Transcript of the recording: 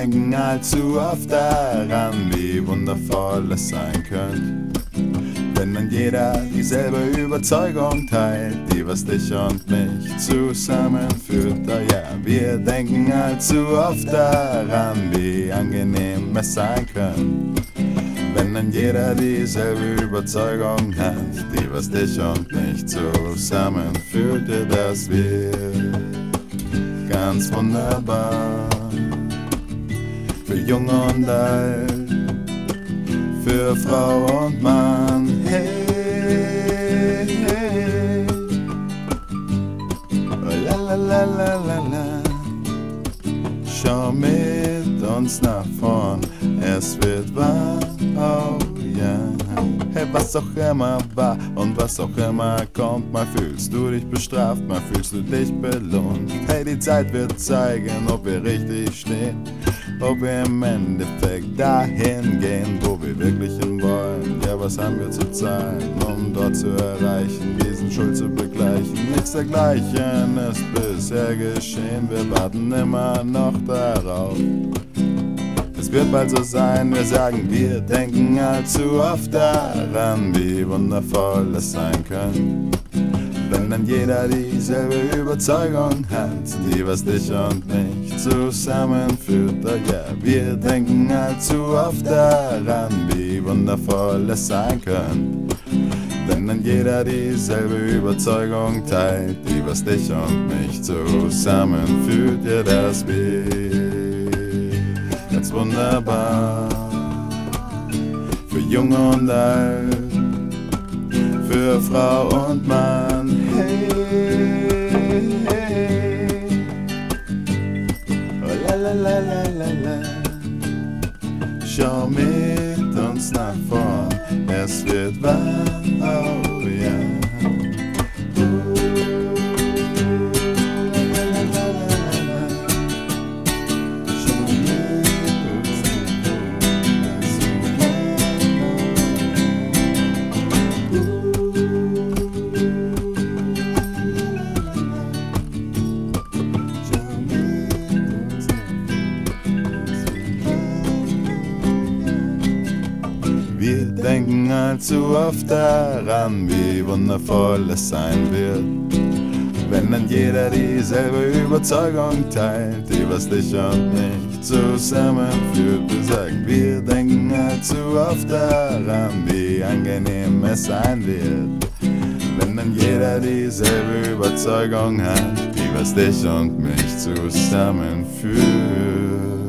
denken allzu oft daran, wie wundervoll es sein könnte, wenn dann jeder dieselbe Überzeugung teilt, die was dich und mich zusammenführt. Oh ja, wir denken allzu oft daran, wie angenehm es sein könnte, wenn dann jeder dieselbe Überzeugung hat, die was dich und mich zusammenführt. Ja, das wird ganz wunderbar, für Jung und Alt, für Frau und Mann. Hey, hey. La la la la la la. Schau mit uns nach vorn, es wird wahr, oh ja. Hey, was auch immer war und was auch immer kommt, mal fühlst du dich bestraft, mal fühlst du dich belohnt. Hey, die Zeit wird zeigen, ob wir richtig stehen, ob wir im Endeffekt dahin gehen, wo wir wirklich hin wollen. Ja, was haben wir zu zahlen, um dort zu erreichen, diesen Schuld zu begleichen? Nichts dergleichen ist bisher geschehen, wir warten immer noch darauf. Es wird bald so sein, wir sagen, wir denken allzu oft daran, wie wundervoll es sein könnte, wenn dann jeder dieselbe Überzeugung hat, die was dich und mich zusammenführt. Oh ja, wir denken allzu oft daran, wie wundervoll es sein könnte, wenn dann jeder dieselbe Überzeugung teilt, die was dich und mich zusammenführt. Ja, das wird ganz wunderbar, für Jung und Alt, für Frau und Mann. Hey, hey. Oh, la la la la la la. Schau mit uns nach vorn, es wird wahr, oh ja. Wir denken allzu oft daran, wie wundervoll es sein wird, wenn dann jeder dieselbe Überzeugung teilt, die was dich und mich zusammenführt. Wir sagen, wir denken allzu oft daran, wie angenehm es sein wird, wenn dann jeder dieselbe Überzeugung hat, die was dich und mich zusammenführt.